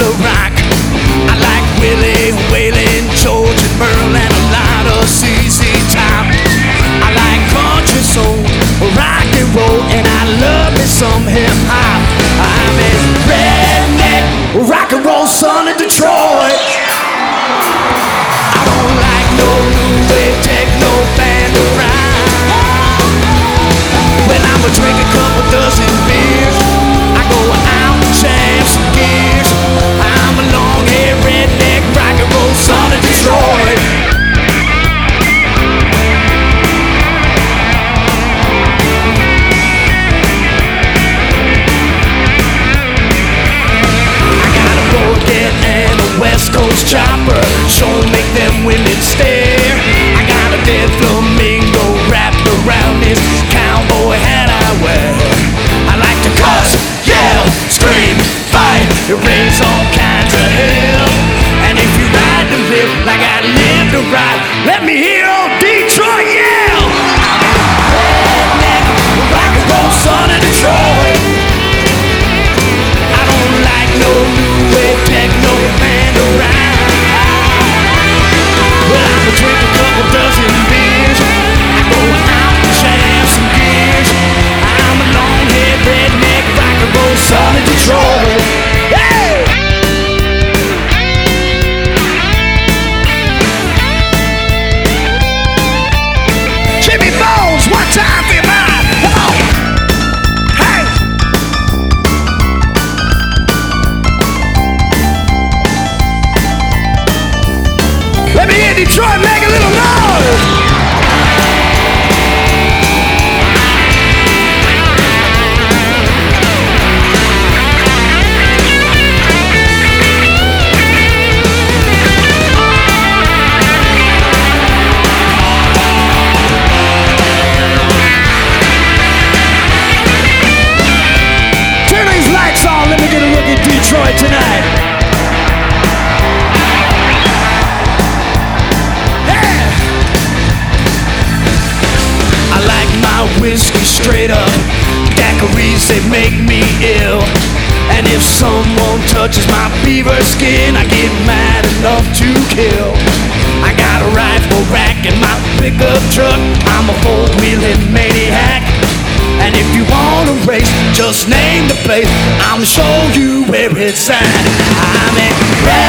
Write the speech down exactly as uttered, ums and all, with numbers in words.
of rock. I like Willie, Waylon, George and Merle, and a lot of C C Top. I like country soul, rock and roll, and I love me some hip hop. I'm a redneck, rock and roll son of Detroit. I don't like no new wave techno band around. When I'm a drink a couple dozen beers, I go out and jam some gears. I'm a long-haired redneck rock and roll son of Detroit. I got a Corvette and a West Coast chopper, sure make them women stare. I got a dead flamingo wrapped around this cowboy hat I wear. I like to cuss, yell, scream, fight, it rains all kinds of hell. And if you ride to live like I live to ride, let me hear old Detroit yell. Redneck, rock and roll son of Detroit. I don't like no new wave techno band around. Well, I'm a drink a couple dozen beers, I go out and jam some gears. I'm a long-haired redneck rock and roll son of Detroit. Hey! Jimmy Bones, one time for your mind. Come on! Hey! Let me hear Detroit make a little noise! Turn these lights on, let me get a look at Detroit tonight. I like my whiskey straight up, daiquiris, they make me ill. And if someone touches my beaver skin, I get mad enough to kill. I got a rifle rack in my pickup truck, I'm a four-wheeling maniac. And if you wanna race, just name the place, I'll show you where it's at. I'm a